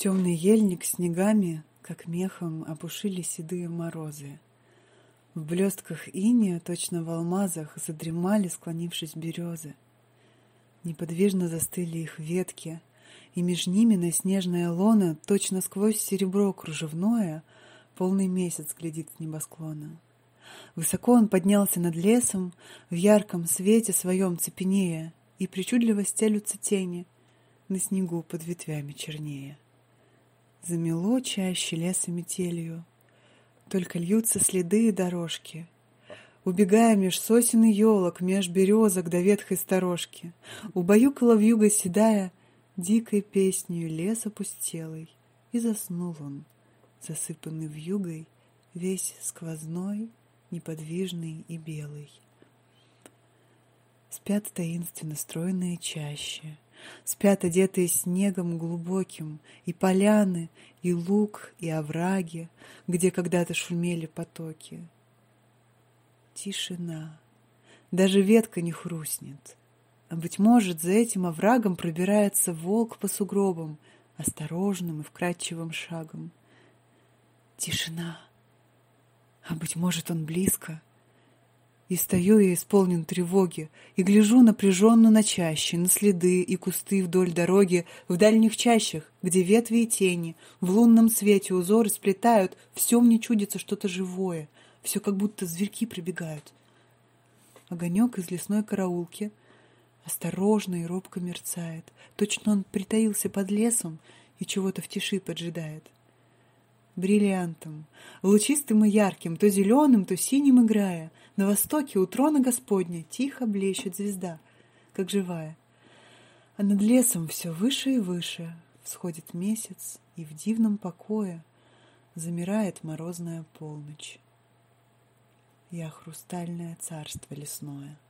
Темный ельник снегами, как мехом, опушили седые морозы. В блестках иния, точно в алмазах, задремали, склонившись березы. Неподвижно застыли их ветки, и меж ними на снежное лоно, точно сквозь серебро кружевное, полный месяц глядит с небосклона. Высоко он поднялся над лесом, в ярком свете своем цепенея, и причудливо стелются тени, на снегу под ветвями чернее. Замело чаще леса метелью, только льются следы и дорожки, убегая меж сосен и елок, меж березок до ветхой сторожки, убаюкала вьюга седая дикой песнею лес опустелый, и заснул он, засыпанный вьюгой, весь сквозной, неподвижный и белый. Спят таинственно стройные чащи, спят одетые снегом глубоким и поляны, и луг, и овраги, где когда-то шумели потоки. Тишина, даже ветка не хрустнет, а, быть может, за этим оврагом пробирается волк по сугробам, осторожным и вкрадчивым шагом. Тишина, а, быть может, он близко. И стою я исполнен тревоги, и гляжу напряженно на чащи, на следы и кусты вдоль дороги, в дальних чащах, где ветви и тени, в лунном свете узоры сплетают, все мне чудится что-то живое, все как будто зверьки прибегают. Огонек из лесной караулки осторожно и робко мерцает, точно он притаился под лесом и чего-то в тиши поджидает. Бриллиантом, лучистым и ярким, то зеленым, то синим играя, на востоке у трона Господня тихо блещет звезда, как живая. А над лесом все выше и выше всходит месяц, и в дивном покое замирает морозная полночь. Я хрустальное царство лесное.